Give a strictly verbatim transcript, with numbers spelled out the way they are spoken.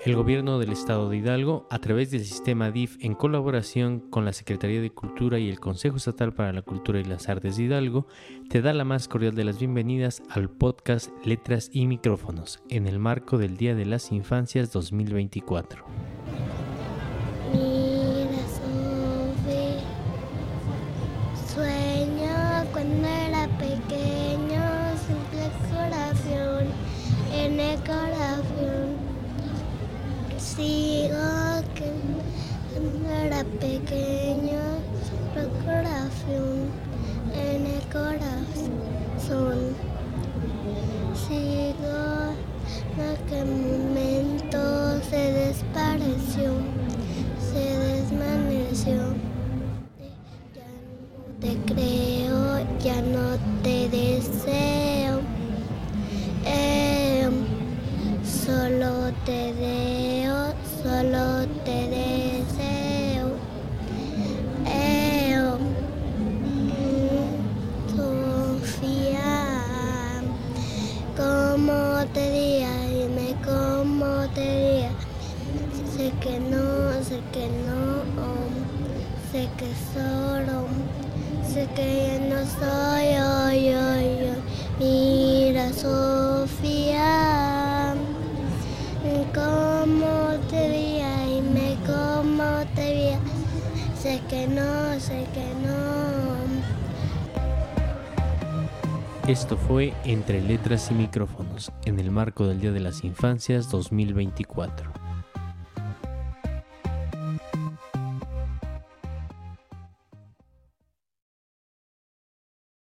El Gobierno del Estado de Hidalgo, a través del sistema D I F, en colaboración con la Secretaría de Cultura y el Consejo Estatal para la Cultura y las Artes de Hidalgo, te da la más cordial de las bienvenidas al podcast Letras y Micrófonos, en el marco del Día de las Infancias dos mil veinticuatro. Mira, Sofi, sueño cuando era pequeño, simple corazón, en el corazón. Sigo que cuando era pequeño, simple corazón, en el corazón. Sigo en aquel momento se desapareció. Se desvaneció. Ya no te creo, ya no te deseo. Eh, solo te veo, solo te deseo. Eh, Sofía, ¿cómo te diría? Dime cómo te diría. Sé que no, sé que no, sé que solo, sé que ya no soy hoy, hoy, hoy. Mira, Sofía, cómo te veía, dime cómo te veía. Sé que no, sé que no. Esto fue Entre Letras y Micrófonos, en el marco del Día de las Infancias dos mil veinticuatro.